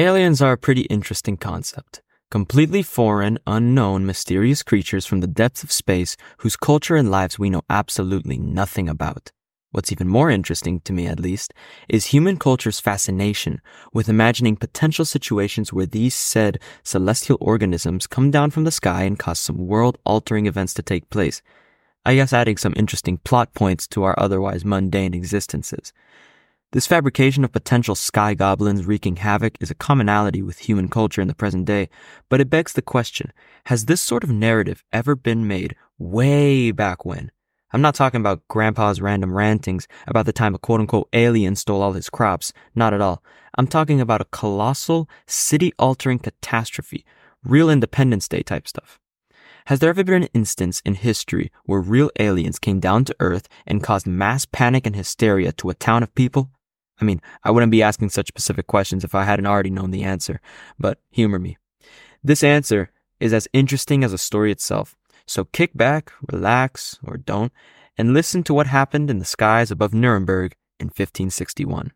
Aliens are a pretty interesting concept. Completely foreign, unknown, mysterious creatures from the depths of space whose culture and lives we know absolutely nothing about. What's even more interesting, to me at least, is human culture's fascination with imagining potential situations where these said celestial organisms come down from the sky and cause some world-altering events to take place. I guess adding some interesting plot points to our otherwise mundane existences. This fabrication of potential sky goblins wreaking havoc is a commonality with human culture in the present day, but it begs the question, has this sort of narrative ever been made way back when? I'm not talking about grandpa's random rantings about the time a quote-unquote alien stole all his crops, not at all. I'm talking about a colossal, city-altering catastrophe, real Independence Day type stuff. Has there ever been an instance in history where real aliens came down to Earth and caused mass panic and hysteria to a town of people? I mean, I wouldn't be asking such specific questions if I hadn't already known the answer, but humor me. This answer is as interesting as the story itself, so kick back, relax, or don't, and listen to what happened in the skies above Nuremberg in 1561.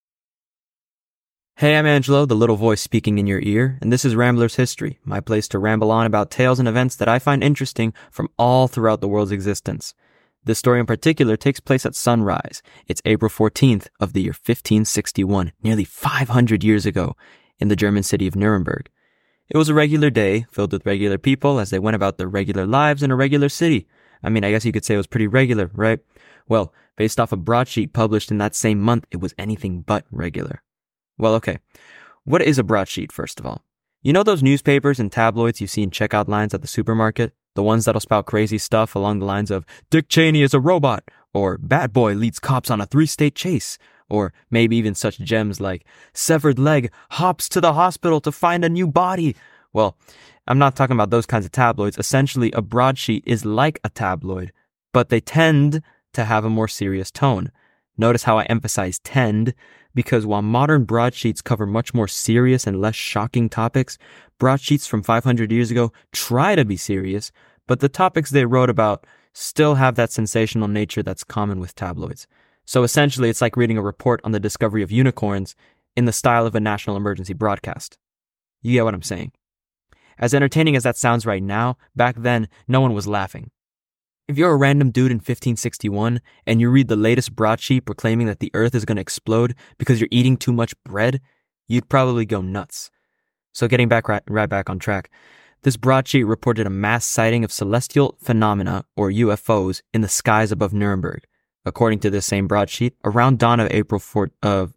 Hey, I'm Angelo, the little voice speaking in your ear, and this is Rambler's History, my place to ramble on about tales and events that I find interesting from all throughout the world's existence. This story in particular takes place at sunrise. It's April 14th of the year 1561, nearly 500 years ago, in the German city of Nuremberg. It was a regular day, filled with regular people as they went about their regular lives in a regular city. I mean, I guess you could say it was pretty regular, right? Well, based off a broadsheet published in that same month, it was anything but regular. Well, okay. What is a broadsheet, first of all? You know those newspapers and tabloids you see in checkout lines at the supermarket? The ones that'll spout crazy stuff along the lines of, Dick Cheney is a robot, or Bad Boy leads cops on a 3-state chase, or maybe even such gems like, Severed leg hops to the hospital to find a new body. Well, I'm not talking about those kinds of tabloids. Essentially, a broadsheet is like a tabloid, but they tend to have a more serious tone. Notice how I emphasize tend, because while modern broadsheets cover much more serious and less shocking topics, broadsheets from 500 years ago try to be serious, but the topics they wrote about still have that sensational nature that's common with tabloids. So essentially, it's like reading a report on the discovery of unicorns in the style of a national emergency broadcast. You get what I'm saying? As entertaining as that sounds right now, back then, no one was laughing. If you're a random dude in 1561 and you read the latest broadsheet proclaiming that the earth is going to explode because you're eating too much bread, you'd probably go nuts. So getting back right back on track, this broadsheet reported a mass sighting of celestial phenomena, or UFOs, in the skies above Nuremberg. According to this same broadsheet, around dawn of April 14th,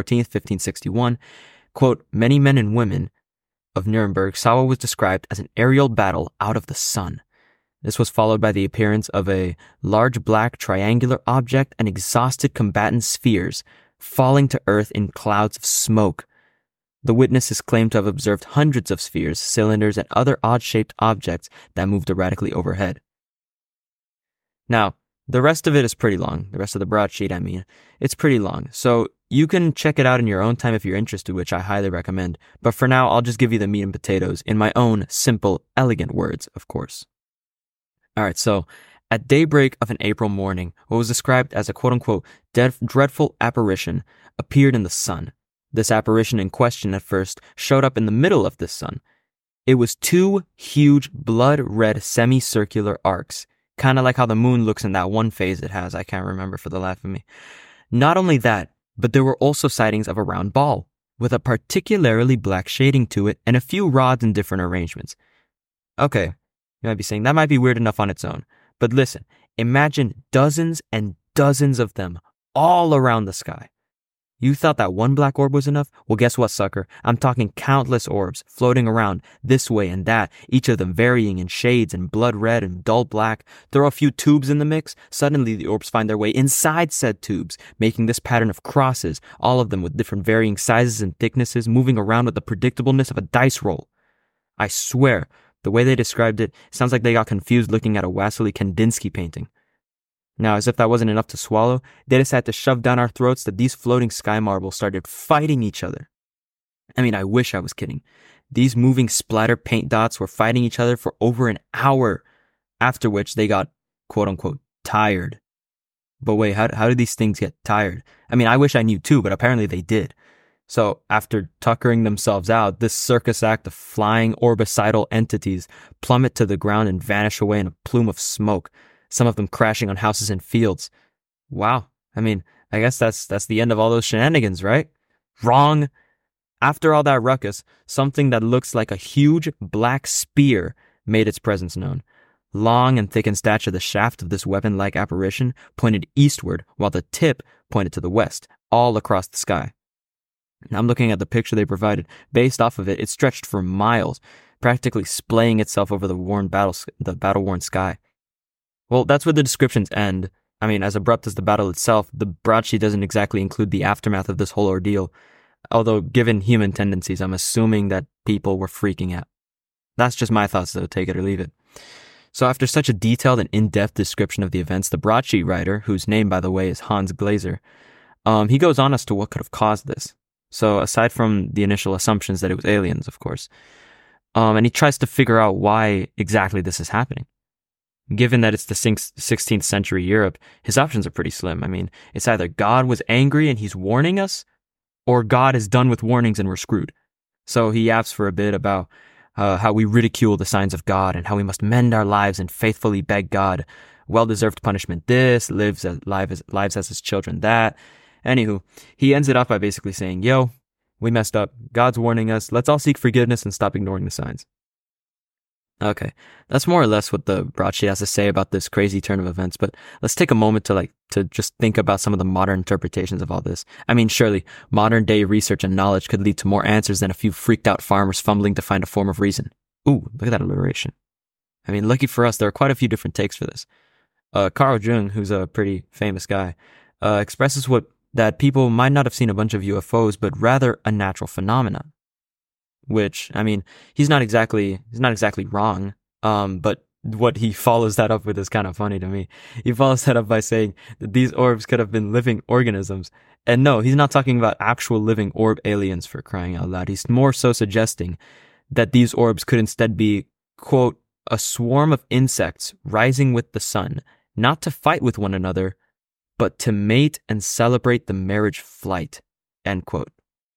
1561, quote, many men and women of Nuremberg saw what was described as an aerial battle out of the sun. This was followed by the appearance of a large black triangular object and exhausted combatant spheres falling to earth in clouds of smoke. The witnesses claimed to have observed hundreds of spheres, cylinders, and other odd-shaped objects that moved erratically overhead. Now, the rest of it is pretty long. The rest of the broadsheet, it's pretty long. So you can check it out in your own time if you're interested, which I highly recommend. But for now, I'll just give you the meat and potatoes in my own simple, elegant words, of course. All right, so at daybreak of an April morning, what was described as a quote-unquote dreadful apparition appeared in the sun. This apparition in question at first showed up in the middle of the sun. It was two huge blood-red semicircular arcs, kind of like how the moon looks in that one phase it has. I can't remember for the life of me. Not only that, but there were also sightings of a round ball with a particularly black shading to it and a few rods in different arrangements. Okay. You might be saying, that might be weird enough on its own. But listen, imagine dozens and dozens of them all around the sky. You thought that one black orb was enough? Well, guess what, sucker? I'm talking countless orbs floating around this way and that, each of them varying in shades and blood red and dull black. Throw a few tubes in the mix, suddenly the orbs find their way inside said tubes, making this pattern of crosses, all of them with different varying sizes and thicknesses, moving around with the predictableness of a dice roll. I swear, the way they described it sounds like they got confused looking at a Wassily Kandinsky painting. Now, as if that wasn't enough to swallow, they just had to shove down our throats that these floating sky marbles started fighting each other. I mean, I wish I was kidding. These moving splatter paint dots were fighting each other for over an hour, after which they got, quote-unquote, tired. But wait, how did these things get tired? I mean, I wish I knew too, but apparently they did. So after tuckering themselves out, this circus act of flying orbicidal entities plummet to the ground and vanish away in a plume of smoke, some of them crashing on houses and fields. Wow. I mean, I guess that's the end of all those shenanigans, right? Wrong. After all that ruckus, something that looks like a huge black spear made its presence known. Long and thick in stature, the shaft of this weapon-like apparition pointed eastward, while the tip pointed to the west, all across the sky. Now I'm looking at the picture they provided. Based off of it, it stretched for miles, practically splaying itself over the battle-worn sky. Well, that's where the descriptions end. I mean, as abrupt as the battle itself, the broadsheet doesn't exactly include the aftermath of this whole ordeal. Although, given human tendencies, I'm assuming that people were freaking out. That's just my thoughts, though. Take it or leave it. So after such a detailed and in-depth description of the events, the broadsheet writer, whose name, by the way, is Hans Glaser, he goes on as to what could have caused this. So aside from the initial assumptions that it was aliens, of course, and he tries to figure out why exactly this is happening. Given that it's the 16th century Europe, his options are pretty slim. I mean, it's either God was angry and he's warning us, or God is done with warnings and we're screwed. So he yaps for a bit about how we ridicule the signs of God and how we must mend our lives and faithfully beg God. Well-deserved punishment this, lives as his children that. Anywho, he ends it off by basically saying, yo, we messed up. God's warning us. Let's all seek forgiveness and stop ignoring the signs. Okay, that's more or less what the broadsheet has to say about this crazy turn of events, but let's take a moment to just think about some of the modern interpretations of all this. I mean, surely, modern day research and knowledge could lead to more answers than a few freaked out farmers fumbling to find a form of reason. Ooh, look at that alliteration. I mean, lucky for us, there are quite a few different takes for this. Carl Jung, who's a pretty famous guy, expresses that people might not have seen a bunch of UFOs, but rather a natural phenomenon. Which, I mean, he's not exactly wrong. But what he follows that up with is kind of funny to me. He follows that up by saying that these orbs could have been living organisms. And no, he's not talking about actual living orb aliens, for crying out loud. He's more so suggesting that these orbs could instead be, quote, a swarm of insects rising with the sun, not to fight with one another, but to mate and celebrate the marriage flight, end quote.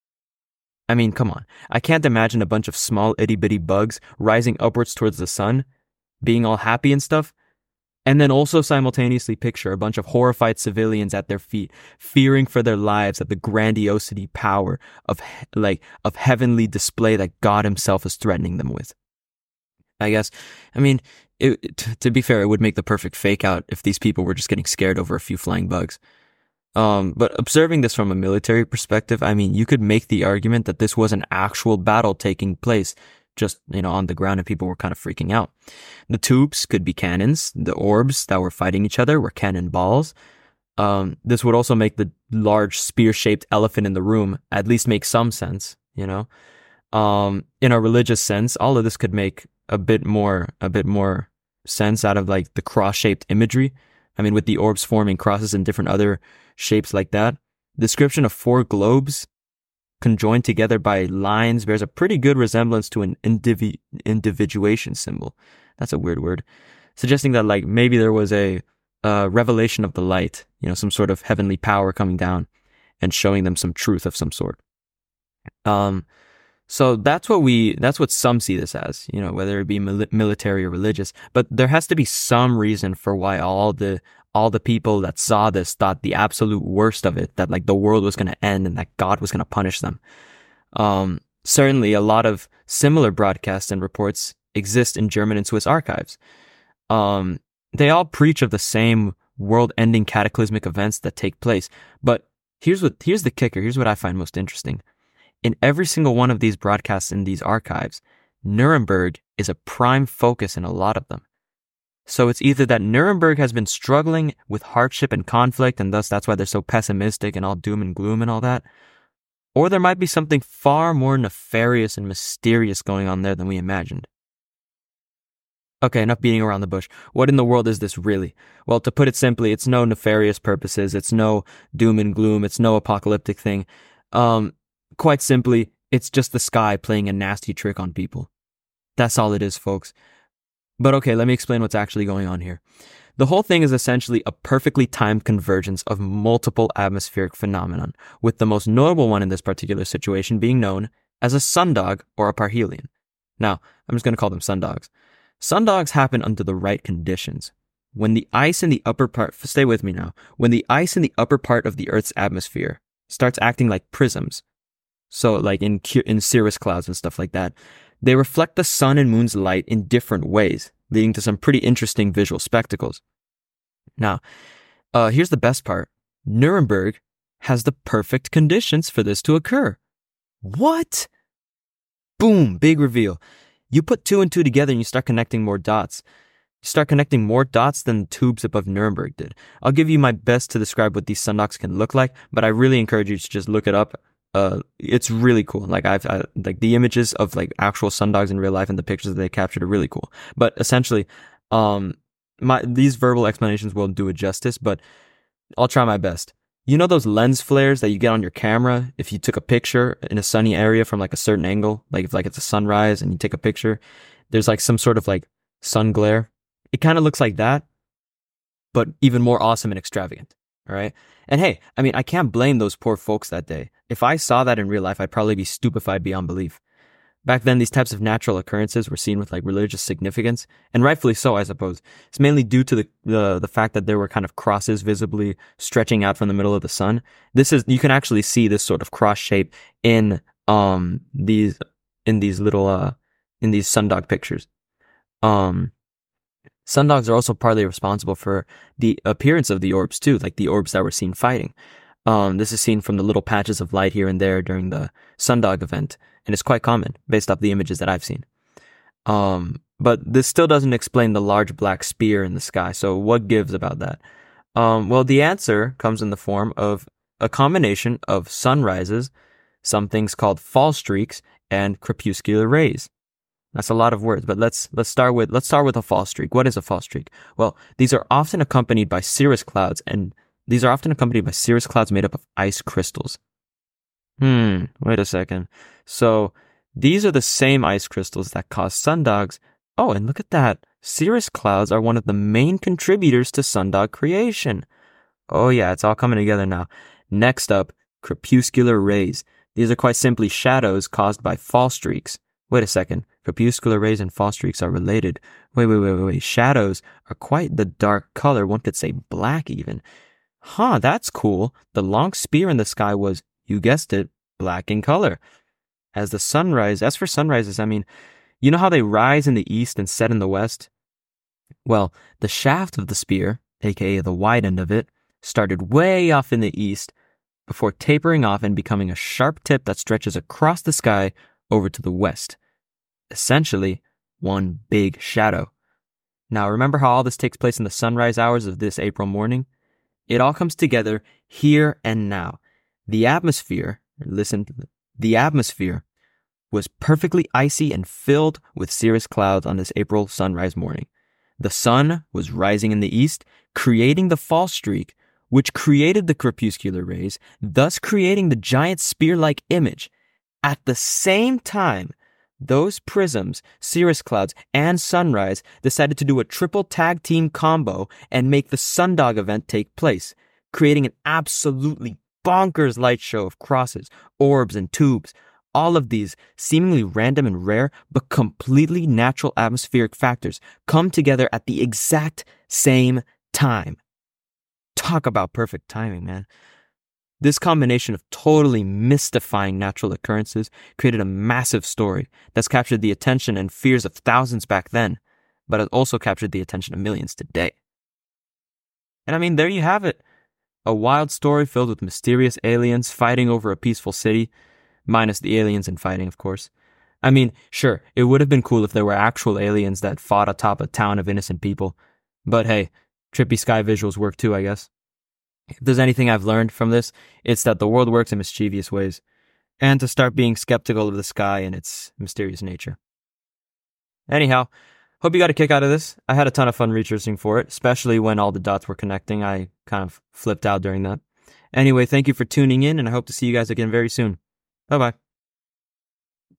I mean, come on. I can't imagine a bunch of small itty-bitty bugs rising upwards towards the sun, being all happy and stuff, and then also simultaneously picture a bunch of horrified civilians at their feet, fearing for their lives at the grandiosity power of heavenly display that God himself is threatening them with. I guess, I mean, to be fair, it would make the perfect fake out if these people were just getting scared over a few flying bugs. But observing this from a military perspective, I mean, you could make the argument that this was an actual battle taking place just, on the ground and people were kind of freaking out. The tubes could be cannons. The orbs that were fighting each other were cannonballs. This would also make the large spear-shaped elephant in the room at least make some sense, In a religious sense, all of this could make a bit more sense out of like the cross-shaped imagery. I mean, with the orbs forming crosses and different other shapes like that. Description of 4 globes conjoined together by lines bears a pretty good resemblance to an individuation symbol. That's a weird word. Suggesting that like maybe there was a revelation of the light, some sort of heavenly power coming down and showing them some truth of some sort. So that's what some see this as, whether it be military or religious, but there has to be some reason for why all the people that saw this thought the absolute worst of it, that like the world was going to end and that God was going to punish them. Certainly a lot of similar broadcasts and reports exist in German and Swiss archives. They all preach of the same world-ending cataclysmic events that take place. But here's the kicker. Here's what I find most interesting. In every single one of these broadcasts in these archives, Nuremberg is a prime focus in a lot of them. So it's either that Nuremberg has been struggling with hardship and conflict, and thus that's why they're so pessimistic and all doom and gloom and all that, or there might be something far more nefarious and mysterious going on there than we imagined. Okay, enough beating around the bush. What in the world is this really? Well, to put it simply, it's no nefarious purposes, it's no doom and gloom, it's no apocalyptic thing. Quite simply, it's just the sky playing a nasty trick on people. That's all it is, folks. But okay, let me explain what's actually going on here. The whole thing is essentially a perfectly timed convergence of multiple atmospheric phenomenon, with the most notable one in this particular situation being known as a sundog or a parhelion. Now, I'm just going to call them sundogs. Sundogs happen under the right conditions. When the ice in the upper part, stay with me now, when the ice in the upper part of the Earth's atmosphere starts acting like prisms, so like in cirrus clouds and stuff like that, they reflect the sun and moon's light in different ways, leading to some pretty interesting visual spectacles. Now, here's the best part. Nuremberg has the perfect conditions for this to occur. What? Boom, big reveal. You put 2 and 2 together and you start connecting more dots. You start connecting more dots than the tubes above Nuremberg did. I'll give you my best to describe what these sundogs can look like, but I really encourage you to just look it up. It's really cool. Like like the images of like actual sundogs in real life and the pictures that they captured are really cool. But essentially, these verbal explanations won't do it justice, but I'll try my best. You know those lens flares that you get on your camera if you took a picture in a sunny area from like a certain angle, like if like it's a sunrise and you take a picture, there's like some sort of like sun glare. It kind of looks like that, but even more awesome and extravagant. All right. And hey, I mean, I can't blame those poor folks that day. If I saw that in real life, I'd probably be stupefied beyond belief. Back then, these types of natural occurrences were seen with like religious significance, and rightfully so, I suppose. It's mainly due to the fact that there were kind of crosses visibly stretching out from the middle of the sun. You can actually see this sort of cross shape in these sundog pictures. Sundogs are also partly responsible for the appearance of the orbs too, like the orbs that were seen fighting. This is seen from the little patches of light here and there during the sundog event, and it's quite common based off the images that I've seen. But this still doesn't explain the large black spear in the sky, so what gives about that? Well, the answer comes in the form of a combination of sunrises, some things called fall streaks, and crepuscular rays. That's a lot of words, but let's start with a fall streak. What is a fall streak? Well, these are often accompanied by cirrus clouds made up of ice crystals. Wait a second. So these are the same ice crystals that cause sundogs. Oh, and look at that. Cirrus clouds are one of the main contributors to sundog creation. Oh yeah, it's all coming together now. Next up, crepuscular rays. These are quite simply shadows caused by fall streaks. Wait a second. Crepuscular rays and fall streaks are related. Wait. Shadows are quite the dark color. One could say black even. Huh, that's cool. The long spear in the sky was, you guessed it, black in color. As for sunrises, I mean, you know how they rise in the east and set in the west? Well, the shaft of the spear, aka the wide end of it, started way off in the east before tapering off and becoming a sharp tip that stretches across the sky over to the west. Essentially, one big shadow. Now, remember how all this takes place in the sunrise hours of this April morning? It all comes together here and now. The atmosphere was perfectly icy and filled with cirrus clouds on this April sunrise morning. The sun was rising in the east, creating the fall streak, which created the crepuscular rays, thus creating the giant spear-like image. At the same time, those prisms, cirrus clouds, and sunrise decided to do a triple tag team combo and make the sundog event take place, creating an absolutely bonkers light show of crosses, orbs, and tubes. All of these seemingly random and rare, but completely natural atmospheric factors come together at the exact same time. Talk about perfect timing, man. This combination of totally mystifying natural occurrences created a massive story that's captured the attention and fears of thousands back then, but has also captured the attention of millions today. And I mean, there you have it. A wild story filled with mysterious aliens fighting over a peaceful city, minus the aliens and fighting, of course. I mean, sure, it would have been cool if there were actual aliens that fought atop a town of innocent people. But hey, trippy sky visuals work too, I guess. If there's anything I've learned from this, it's that the world works in mischievous ways, and to start being skeptical of the sky and its mysterious nature. Anyhow, hope you got a kick out of this. I had a ton of fun researching for it, especially when all the dots were connecting. I kind of flipped out during that. Anyway, thank you for tuning in, and I hope to see you guys again very soon. Bye-bye.